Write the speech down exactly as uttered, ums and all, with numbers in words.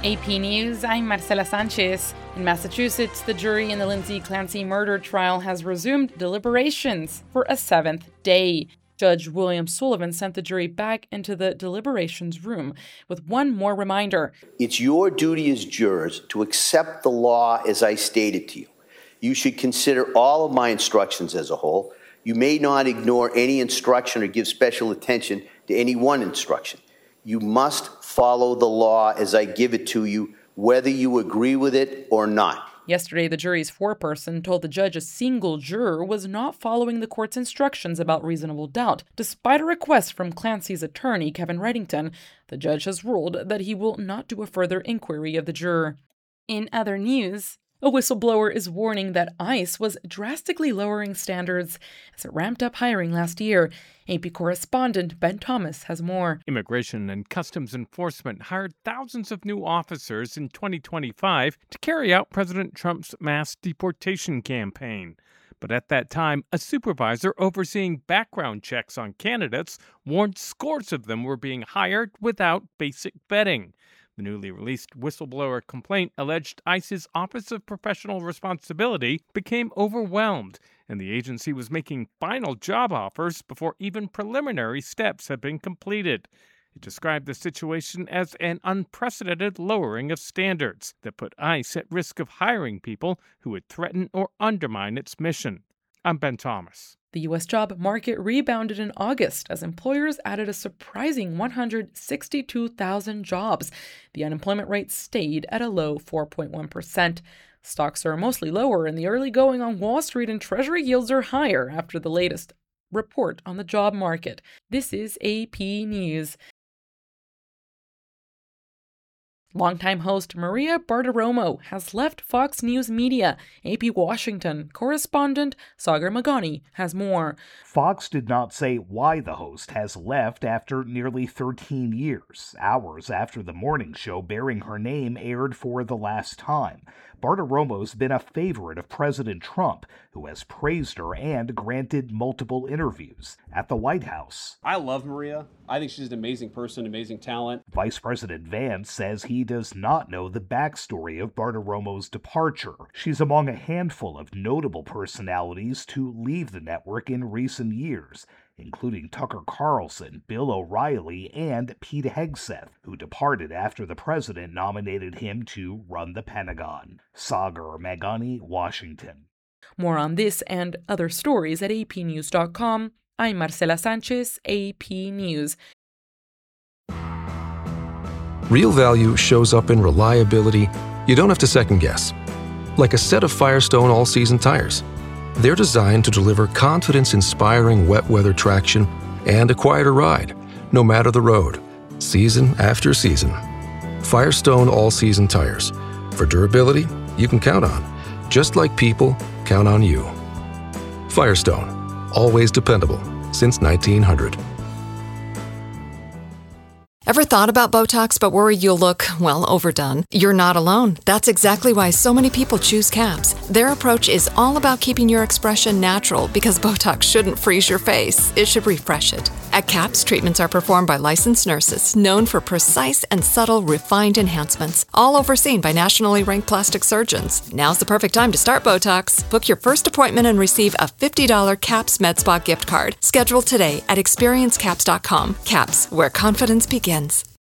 A P News, I'm Marcela Sanchez. In Massachusetts, the jury in the Lindsay Clancy murder trial has resumed deliberations for a seventh day. Judge William Sullivan sent the jury back into the deliberations room with one more reminder. It's your duty as jurors to accept the law as I stated to you. You should consider all of my instructions as a whole. You may not ignore any instruction or give special attention to any one instruction. You must follow the law as I give it to you, whether you agree with it or not. Yesterday, the jury's foreperson told the judge a single juror was not following the court's instructions about reasonable doubt. Despite a request from Clancy's attorney, Kevin Reddington, the judge has ruled that he will not do a further inquiry of the juror. In other news, a whistleblower is warning that ICE was drastically lowering standards as it ramped up hiring last year. A P correspondent Ben Thomas has more. Immigration and Customs Enforcement hired thousands of new officers in twenty twenty-five to carry out President Trump's mass deportation campaign. But at that time, a supervisor overseeing background checks on candidates warned scores of them were being hired without basic vetting. The newly released whistleblower complaint alleged ICE's Office of Professional Responsibility became overwhelmed, and the agency was making final job offers before even preliminary steps had been completed. It described the situation as an unprecedented lowering of standards that put ICE at risk of hiring people who would threaten or undermine its mission. I'm Ben Thomas. The U S job market rebounded in August as employers added a surprising one hundred sixty-two thousand jobs. The unemployment rate stayed at a low four point one percent. Stocks are mostly lower in the early going on Wall Street, and Treasury yields are higher after the latest report on the job market. This is A P News. Longtime host Maria Bartiromo has left Fox News Media. A P Washington correspondent Sagar Meghani has more. Fox did not say why the host has left after nearly thirteen years, hours after the morning show bearing her name aired for the last time. Bartiromo's been a favorite of President Trump, who has praised her and granted multiple interviews at the White House. I love Maria. I think she's an amazing person, amazing talent. Vice President Vance says he does not know the backstory of Bartiromo's departure. She's among a handful of notable personalities to leave the network in recent years, including Tucker Carlson, Bill O'Reilly, and Pete Hegseth, who departed after the president nominated him to run the Pentagon. Sagar Meghani, Washington. More on this and other stories at A P news dot com. I'm Marcela Sanchez, A P News. Real value shows up in reliability you don't have to second guess. Like a set of Firestone all-season tires. They're designed to deliver confidence-inspiring wet weather traction and a quieter ride, no matter the road, season after season. Firestone all-season tires. For durability you can count on, just like people count on you. Firestone, always dependable since nineteen hundred. Ever thought about Botox but worried you'll look, well, overdone? You're not alone. That's exactly why so many people choose CAPS. Their approach is all about keeping your expression natural because Botox shouldn't freeze your face. It should refresh it. At CAPS, treatments are performed by licensed nurses known for precise and subtle refined enhancements, all overseen by nationally ranked plastic surgeons. Now's the perfect time to start Botox. Book your first appointment and receive a fifty dollars CAPS MedSpa gift card. Schedule today at experience caps dot com. CAPS, where confidence begins.